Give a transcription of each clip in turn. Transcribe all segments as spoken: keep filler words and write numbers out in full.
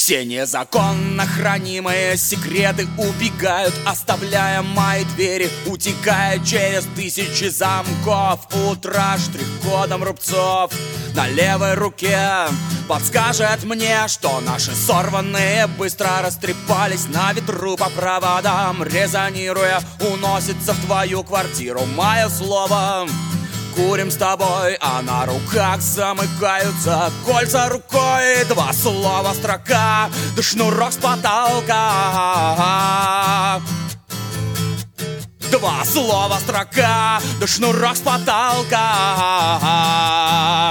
Все незаконно хранимые секреты убегают, оставляя мои двери, утекая через тысячи замков. Утро штрих-кодом рубцов на левой руке подскажет мне, что наши сорванные быстро растрепались на ветру по проводам. Резонируя, уносится в твою квартиру мое слово. Курим с тобой, а на руках замыкаются кольца рукой. Два слова, строка, да шнурок с потолка. Два слова, строка, да шнурок с потолка.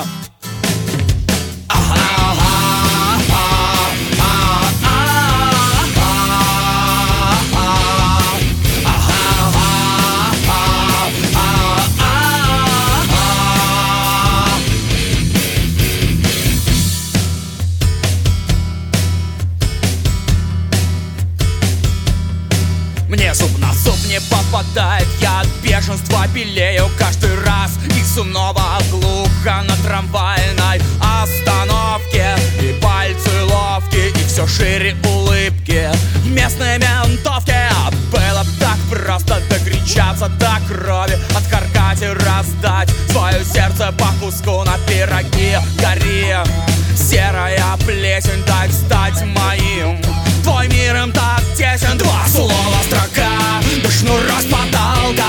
Мне зуб на зуб не попадает, я от бешенства белею каждый раз. И снова глухо на трамвайной остановке. И пальцы ловкие, и все шире улыбки в местной ментовке. Было так просто докричаться до крови, откаркать и раздать свое сердце по куску на пироги. Гори, серая плесень, дай стать моим. Твой мир им так тесен. Два слова, строка, да шнурок с потолка.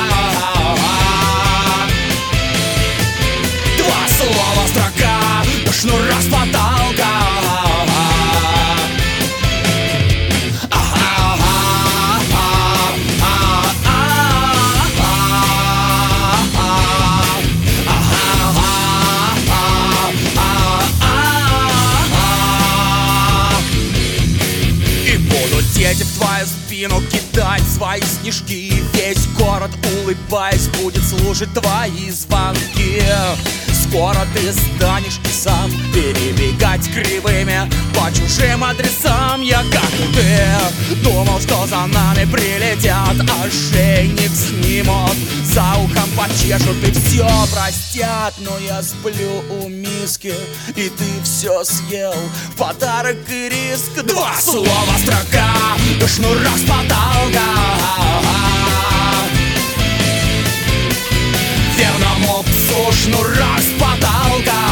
Два слова, строка, да шнурок с потолка. Дети в твою спину кидать свои снежки, и весь город, улыбаясь, будет слушать твои звонки. Скоро ты станешь и сам перебегать кривыми по чужим адресам. Я, как и ты, думал, что за нами прилетят, ошейник снимут, за ухом почешут и все простят. Но я сплю у миски, и ты все съел, подарок и риск. Два слова, строка, да шнурок с потолка. Верному псу шнурок с потолка.